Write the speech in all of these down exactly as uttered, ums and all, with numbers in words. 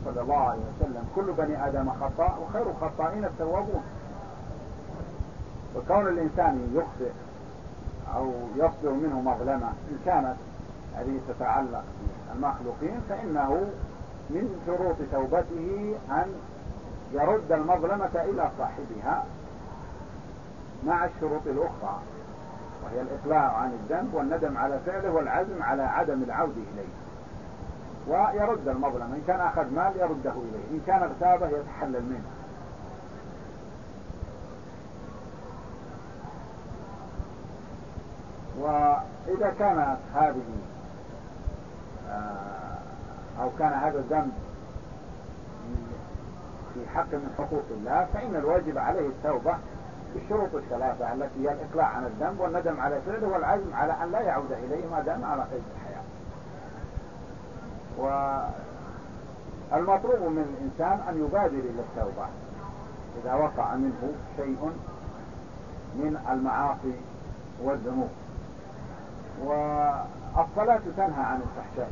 صلى الله عليه وسلم: كل بني آدم خطاء وخير الخطائين التوابون. وكون الإنسان يخطئ أو يصدر منه مظلمة إن كانت هذه تتعلق بالمخلوقين فإنه من شروط توبته أن يرد المظلمة إلى صاحبها مع الشروط الأخرى، وهي الإقلاع عن الذنب والندم على فعله والعزم على عدم العودة إليه، ويرد المظلمة. إن كان أخذ مال يرده إليه، إن كان اغتابه يتحلل منه. وإذا كانت هذه أو كان هذا الذنب في حق من حقوق الله فإن الواجب عليه التوبة بالشروط الثلاثة التي هي الإقلاع عن الذنب والندم على فعله والعزم على أن لا يعود إليه ما دام على قيد الحياة. والمطلوب من الإنسان أن يبادر إلى التوبة إذا وقع منه شيء من المعاصي والذنوب. والصلاة تنهى عن الفحشاء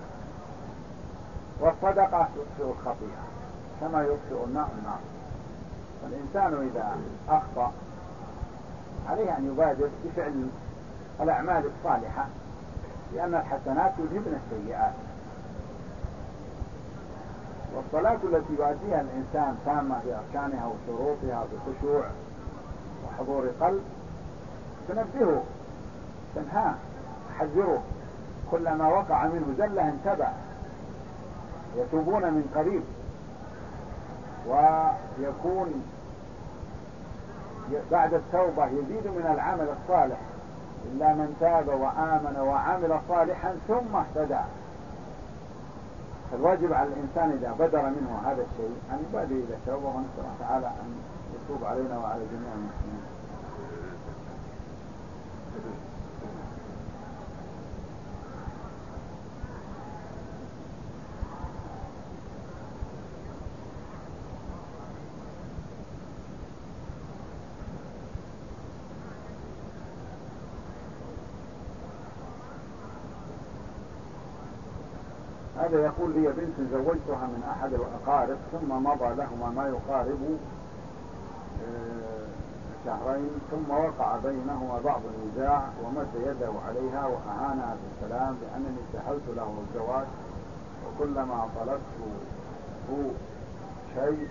والصدقة تطفئ الخطيئة كما يطفئ الماء النار. فالإنسان إذا أخطأ عليه أن يبادر بفعل الأعمال الصالحة، لأن الحسنات يذهبن السيئات. والصلاة التي يؤديها الإنسان تامة بأركانها وشروطها بخشوع وحضور قلب تنبهه، تنهاه، تحذره، كلما وقع منه زلة انتبه، يتوبون من قريب. ويكون بعد التوبة يزيد من العمل الصالح، إلا من تاب وآمن وعمل صالحا ثم اهتدى. فالواجب على الإنسان إذا بدر منه هذا الشيء أن يبادر إلى التوبة، ونسأل الله تعالى أن يتوب علينا وعلى جميع المسلمين. هذا يقول: لي بنت زوجتها من أحد الأقارب ثم مضى لهما ما يقارب شهرين، ثم وقع بينهما بعض النزاع ومد يده عليها وأعانها بالكلام بأنني سهلت له الزواج، وكلما طلبته شيء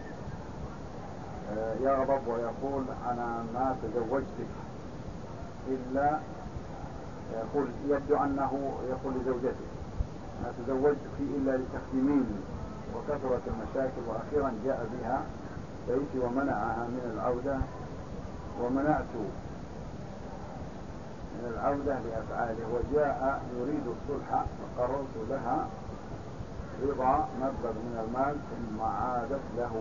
يغضب ويقول: أنا ما تزوجتك إلا، يقول يبدو أنه يقول لزوجته: ما تزوجتك إلا لتخدميني، وكثرت المشاكل، وأخيرا جاء بها بيتي ومنعها من العودة، ومنعت من العودة لأفعاله، وجاء يريد الصلح، فقررت لها رضا مبلغ من المال ثم عادت له.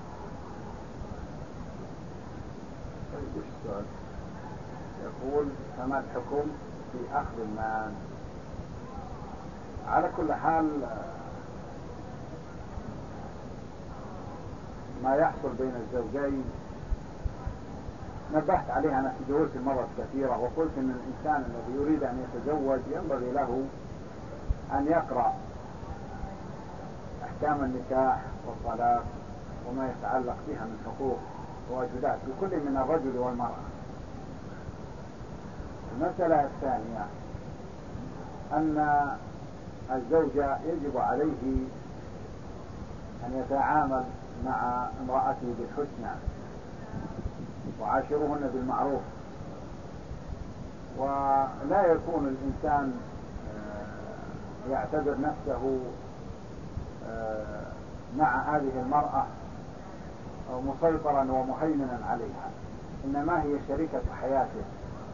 طيب السؤال يقول: فما الحكم في أخذ المال؟ على كل حال ما يحصل بين الزوجين نبهت عليها أنا في دروس المرة كثيرة، وقلت أن الإنسان الذي يريد أن يتزوج ينبغي له أن يقرأ أحكام النكاح والطلاق وما يتعلق بها من حقوق وواجبات لكل من الرجل والمرأة. المسألة الثانية أن الزوجة يجب عليه أن يتعامل مع امرأته بالحسنى، وعاشروهن بالمعروف، ولا يكون الإنسان يعتبر نفسه مع هذه المرأة مسيطرا ومهيمنا عليها، إنما هي شريكة حياته،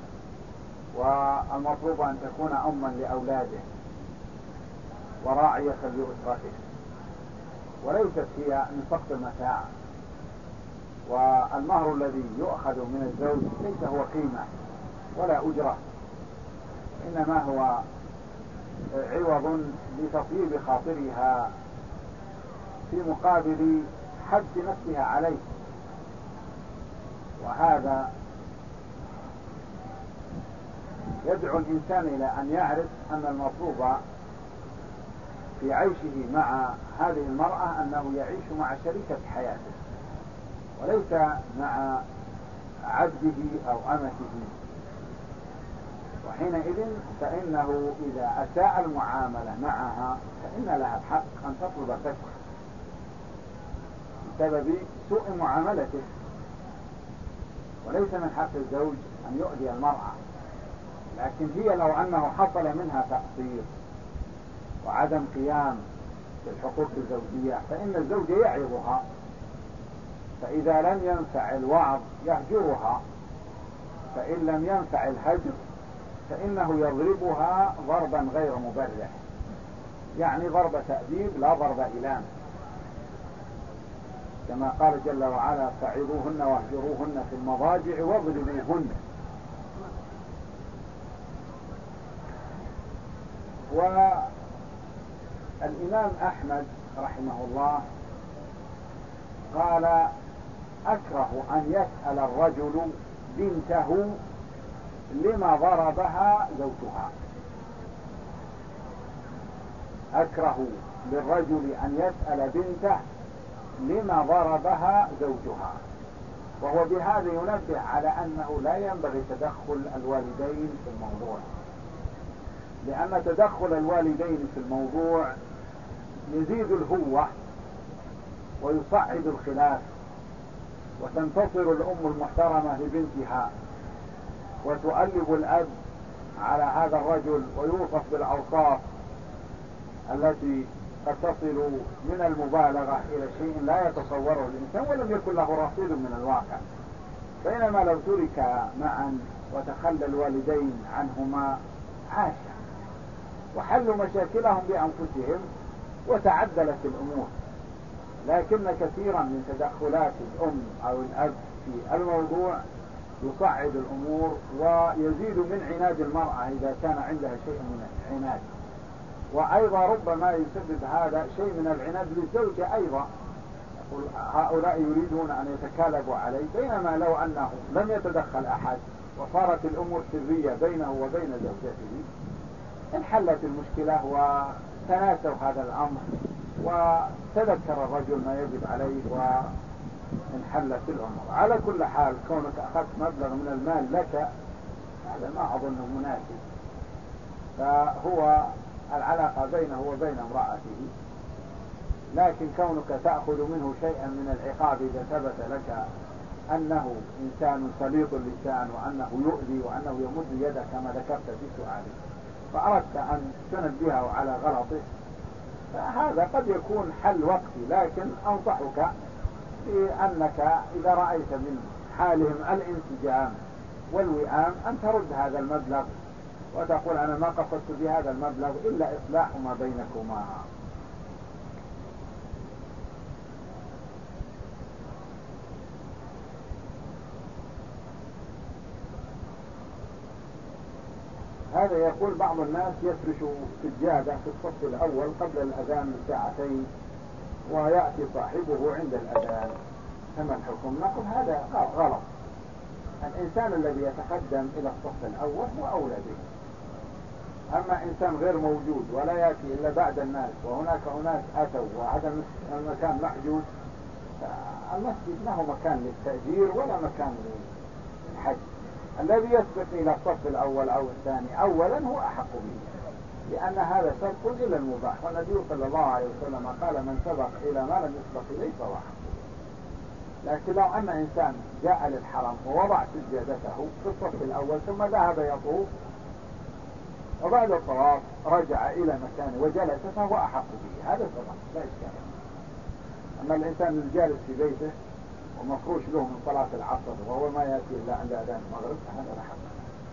والمطلوب أن تكون أما لأولاده وراعية لأسرته، وليست هي من فقد المتاع. والمهر الذي يؤخذ من الزوج ليس هو قيمة ولا أجرة، إنما هو عوض لتطيب خاطرها في مقابل حبس نفسها عليه. وهذا يدعو الإنسان إلى أن يعرف أن المطلوب في عيشه مع هذه المرأة أنه يعيش مع شريكة حياته وليس مع عبده أو أمته، وحينئذ فإنه إذا أساء المعاملة معها فإن لها الحق أن تطلب الفسخ بسبب سوء معاملته، وليس من حق الزوج أن يؤذي المرأة. لكن هي لو أنه حصل منها تقصير وعدم قيام بالحقوق الزوجية فإن الزوج يعظها، فإذا لم ينفع الوعظ يهجرها، فإن لم ينفع الهجر فإنه يضربها ضربا غير مبرح، يعني ضرب تأديب لا ضرب إلام، كما قال جل وعلا: فعظوهن واهجروهن في المضاجع واضربوهن. والإمام أحمد رحمه الله قال: أكره أن يسأل الرجل بنته لما ضربها زوجها. أكره للرجل أن يسأل بنته لما ضربها زوجها، وهو بهذا ينبه على أنه لا ينبغي تدخل الوالدين في الموضوع، لأن تدخل الوالدين في الموضوع يزيد الهوة ويصعد الخلاف، وتنتصر الأم المحترمة لبنتها وتؤلب الأب على هذا الرجل ويوصف بالأوصاف التي قد تصل من المبالغة إلى شيء لا يتصوره الإنسان ولم يكن له رصيد من الواقع. بينما لو ترك معا وتخلى الوالدين عنهما عاشا وحلوا مشاكلهم بأنفسهم وتعدلت الأمور. لكن كثيرا من تدخلات الأم أو الأب في الموضوع يصعد الأمور ويزيد من عناد المرأة إذا كان عندها شيء من العناد، وأيضا ربما يسبب هذا شيء من العناد للزوجة أيضا، يقول هؤلاء يريدون أن يتكالبوا عليه، بينما لو أنه لم يتدخل أحد وصارت الأمور سرية بينه وبين زوجته انحلت المشكلة وتناسوا هذا الأمر وتذكر الرجل ما يجب عليه وانحلت الأمور. على كل حال كونك أخذت مبلغ من المال لك هذا ما أظنه مناسب، فهو العلاقة بينه وبين امرأته، لكن كونك تأخذ منه شيئا من العقاب إذا ثبت لك أنه إنسان سليط اللسان وأنه يؤذي وأنه يمد يده كما ذكرت في سؤالك فأردت أن تنبهه على غلطه، فهذا قد يكون حل وقتي، لكن أنصحك بأنك إذا رأيت من حالهم الانسجام والوئام أن ترد هذا المبلغ وتقول أنا ما قصدت بهذا المبلغ إلا إصلاح ما بينكما. هذا يقول بعض الناس يفرش سجادة في الصف الأول قبل الأذان بساعتين ويأتي صاحبه عند الأذان، فما الحكم؟ نقول هذا غلط. الإنسان الذي يتقدم إلى الصف الأول هو أولى به، أما إنسان غير موجود ولا يأتي إلا بعد الناس وهناك أناس أتوا وهذا المكان محجوز، المسجد ما هو مكان للتأجير ولا مكان للحج. الذي يسبق إلى الصف الأول أو الثاني أولا هو أحق به، لأن هذا سبق إلى المباح، والنبي صلى الله عليه وسلم قال من سبق إلى ما لم يسبق إليه فهو أحق به. لكن لو أن إنسان جاء للحرم ووضع سجادته في الصف الأول ثم ذهب يطوف وبعد الطواف رجع إلى مكانه وجلس فهو أحق به، هذا سبق لا إشكال. أما الإنسان الجالس في بيته ومفروش له من صلاة العصر وهو ما يأتي إلا عند أذان المغرب فهذا لا حق.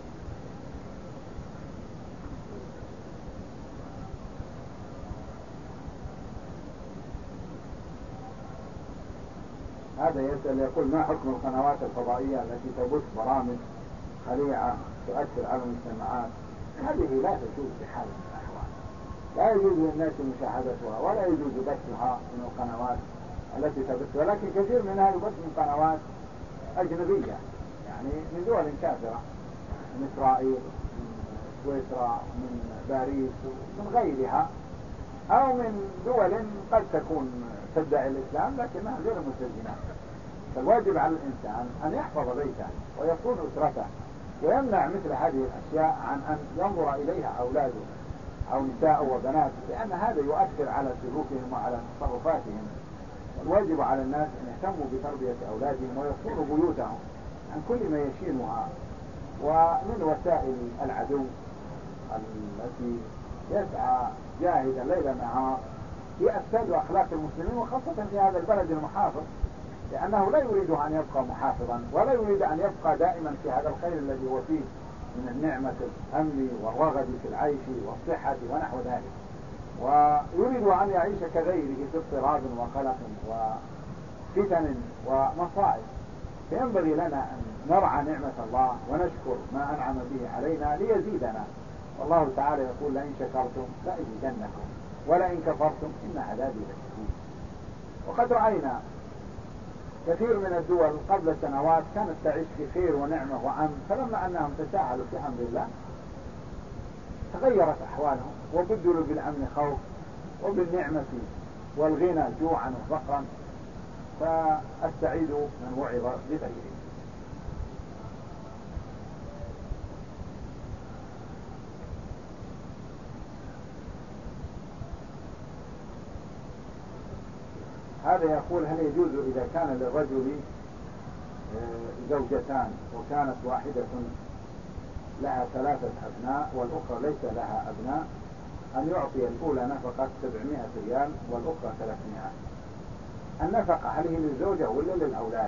هذا يسأل يقول ما حكم القنوات الفضائية التي تبث برامج خليعة تؤثر على المجتمعات؟ هذه لا تجوز بحال من الأحوال، لا يجوز للناس مشاهدتها ولا يجوز بثها من القنوات التي تبث، ولكن كثير منها يبث من قنوات أجنبية يعني من دول كافرة، من إسرائيل، من سويسرا، من باريس، من غيرها، أو من دول قد تكون تدعي الإسلام لكنها غير متدينة. فالواجب على الإنسان أن يحفظ بيته ويصون أسرته ويمنع مثل هذه الأشياء عن أن ينظر إليها أولاده أو نساء وبنات، لأن هذا يؤثر على سلوكهم وعلى تصرفاتهم. الواجب على الناس أن يهتموا بتربية أولادهم ويصونوا بيوتهم عن كل ما يشينها ومن وسائل العدو التي يسعى جاهدا ليل نهار في أفساد أخلاق المسلمين، وخاصة في هذا البلد المحافظ، لأنه لا يريد أن يبقى محافظا ولا يريد أن يبقى دائما في هذا الخير الذي هو فيه من النعمة الأمن والرغد في العيش والصحة ونحو ذلك، ويريد أن يعيش كغيره في اضطراب وقلق وفتن ومصائب. فينبغي لنا أن نرعى نعمة الله ونشكر ما أنعم به علينا ليزيدنا. والله تعالى يقول: لئن شكرتم لأزيدنكم ولئن كفرتم إن عذابي لشديد. وقد رأينا كثير من الدول قبل سنوات كانت تعيش في خير ونعمة وأمن، فلما أنهم تساهلوا في أمر الله تغيرت أحوالهم وبدلوا بالأمن خوف وبالنعمة والغنى جوعا وفقرا. فالسعيد من وعظ بغيره. هذا يقول: هل يجوز إذا كان للرجل زوجتان وكانت واحدة لها ثلاثة أبناء والأخرى ليس لها أبناء أن يعطي الأولى نفقة سبعمائة ريال والأخرى ثلاثمائة؟ النفقة هل هي للزوجة ولا للأولاد؟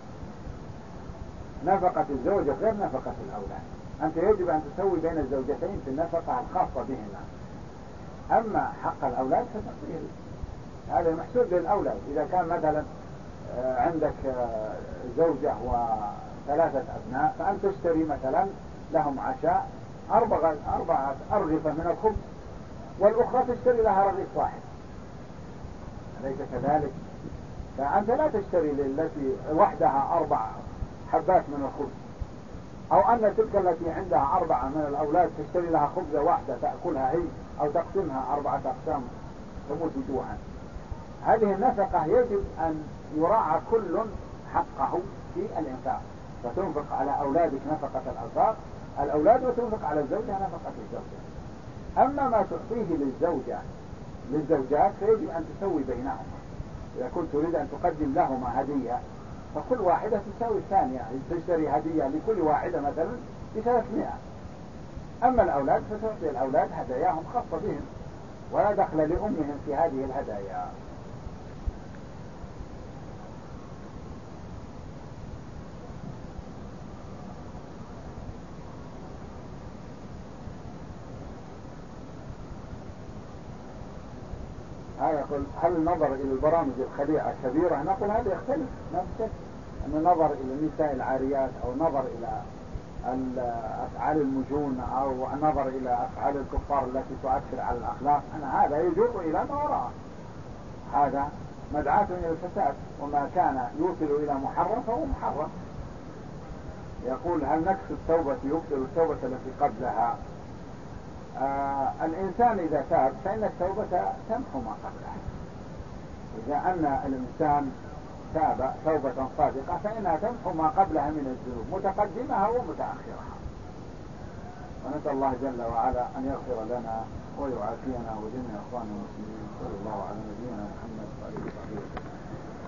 نفقة الزوجة غير نفقة الأولاد. أنت يجب أن تسوي بين الزوجتين في النفقة الخاصة بهن، أما حق الأولاد فتعطيه. هذا محسوب للأولاد. إذا كان مثلا عندك زوجة وثلاثة أبناء فأنت تشتري مثلا لهم عشاء أربعة, أربعة أرغفة من الخبز والأخرى تشتري لها رغيف واحد، أليس كذلك؟ فأنت لا تشتري للتي وحدها أربع حبات من الخبز، أو أن تلك التي عندها أربعة من الأولاد تشتري لها خبزة واحدة تأكلها هي أو تقسمها أربعة أقسام تموت جوعا. هذه النفقة يجب أن يراعى كل حقه في الإنفاق، فتنفق على أولادك نفقة الأنفاق الأولاد وتنفق على الزوجة نفقة الزوجة. أما ما تعطيه للزوجة للزوجات فيجب أن تسوي بينهما. إذا كنت تريد أن تقدم لهما هدية فكل واحدة تساوي الثانية، تشتري هدية لكل واحدة مثلا بثلاثمائة. أما الأولاد فتعطي الأولاد هداياهم خاصة بهم ولا دخل لأمهم في هذه الهدايا. هذا يقول: هل النظر إلى البرامج الخليعة كبيرة؟ نقول هذا يختلف نفس الشيء، أن النظر إلى النساء العاريات أو النظر إلى أفعال المجون أو النظر إلى أفعال الكفار التي تؤثر على الأخلاق، أن هذا يجر إلى ما وراءه، هذا مدعاة إلى الفساد، وما كان يوصل إلى محرم فهو محرم. يقول: هل نكس التوبة يبطل التوبة التي قبلها؟ آه الإنسان إذا تاب فإن التوبة تمحو ما قبلها. إذا أن الإنسان تاب توبة صادقة فإنها تمحو ما قبلها من الذنوب متقدمها ومتأخرها. ونسأل الله جل وعلا أن يغفر لنا ويعافينا وجميع أخواننا المسلمين. صلى الله على نبينا محمد وعلى آله وصحبه وسلم.